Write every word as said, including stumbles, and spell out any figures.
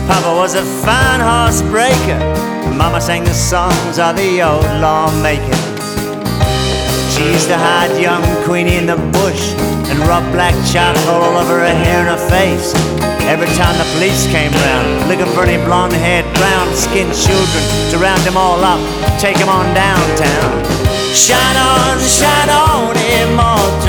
Papa was a fine horse breaker. Mama sang the songs of the old lawmakers. She used to hide young Queenie in the bush and rub black charcoal all over her hair and her face. Every time the police came round, looking for any blonde-haired, brown-skinned children to round them all up, take them on downtown. Shine on, shine on, immortal